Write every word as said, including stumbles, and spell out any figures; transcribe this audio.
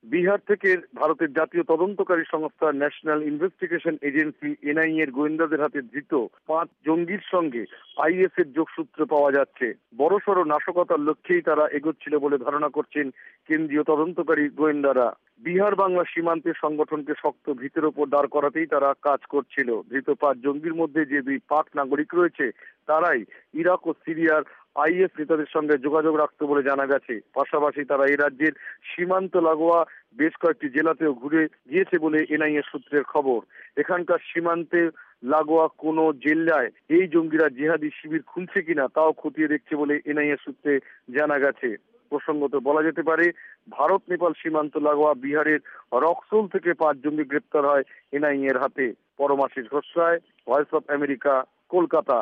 বিহার থেকে ভারতের জাতীয় তদন্তকারী সংস্থা ন্যাশনাল ইনভেস্টিগেশন এজেন্সি এনআইএ এর গোয়েন্দাদের হাতে ধৃত পাঁচ জঙ্গির সঙ্গে আইএস এর যোগসূত্র পাওয়া যাচ্ছে। বড়সড় নাশকতার লক্ষ্যেই তারা এগোচ্ছিল বলে ধারণা করছেন কেন্দ্রীয় তদন্তকারী গোয়েন্দারা। বিহার বাংলা সীমান্তে সংগঠনকে শক্ত ভিতের ওপর দাঁড় করাতেই তারা কাজ করছিল। ধৃত পাঁচ জঙ্গির মধ্যে যে দুই পাক নাগরিক রয়েছে তারাই ইরাক ও সিরিয়ার আইএস নেতাদের সঙ্গে যোগাযোগ রাখত বলে জানা গেছে। পাশাপাশি তারা এই রাজ্যের সীমান্ত লাগোয়া বেশ কয়েকটি জেলাতেও ঘুরে গিয়েছে বলে এনআইএ সূত্রের খবর। এখানকার সীমান্তে লাগোয়া কোন জেলায় এই জঙ্গিরা জিহাদি শিবির খুলছে কিনা তাও খতিয়ে দেখছে বলে এনআইএ সূত্রে জানা গেছে। প্রসঙ্গত বলা যেতে পারে, ভারত নেপাল সীমান্ত লাগোয়া বিহারের রক্সোল থেকে পাঁচ জঙ্গি গ্রেপ্তার হয় এনআইএ এর হাতে। Paramashis Ghosh Roy, voice of America, Kolkata.